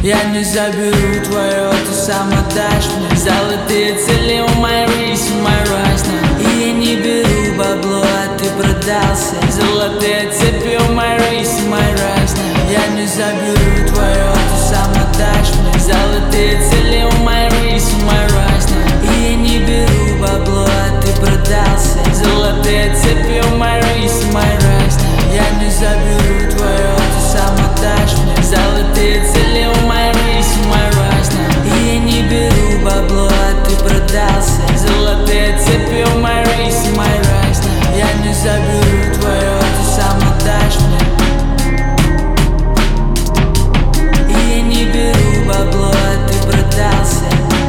Я не заберу твое, ты сам отдашь мне. Золотые цели у my wrist, my rise now. И я не беру бабло, а ты продался. Золотые цепи у my wrist, my rise now. Я не заберу твое, ты сам отдашь мне. Золотые цели у my wrist, my rise now. И я не беру бабло, а ты продался. Золотые цепи у my wrist, my rise now. Я не заберу твое, ты сам отдашь мне. Золотые цели у my wrist, my rise now. И я не беру бабло, а ты продался. Золотые цепи у my wrist, my rise now. Я не заберу твое, ты сам отдашь мне. И я не беру бабло, а ты продался.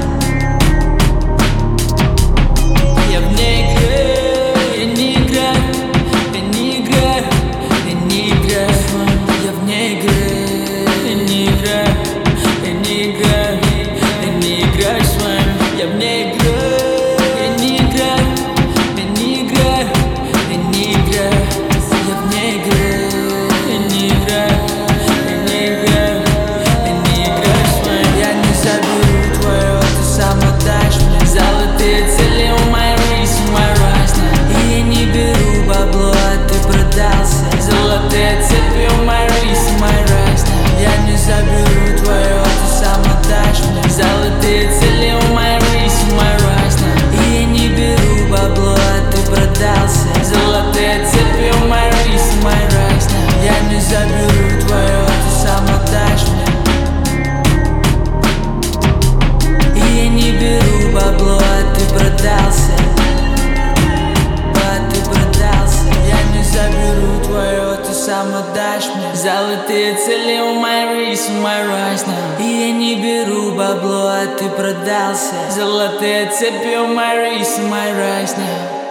Я вне игры, я не играю, я не играю, я не играю. Я вне игры, я не играю, я не играю, я не играю с вами. Я вне игры, я не играю, я не играю, я не играю. Я вне игры, я не играю, я не играю, я не играю с вами. Я не заберу твое, ты сам отдашь мне. Золотые цели у my wrist, my rise now. И я не беру бабло, а ты продался. Золотые цепи у my wrist, my rise now. Я не заберу твое, ты сам отдашь мне. Золотые цели у my wrist, my rise now. И я не беру бабло, а ты продался. Золотые цепи у my wrist, my rise now. Я не заберу твое, ты сам отдашь мне. И я не беру бабло, а ты продался. А ты продался. Я не заберу твое, ты сам отдашь мне. Золотые цели у my wrist, my rise now. И я не беру бабло, а ты продался. Золотые цепи у my wrist, my rise now.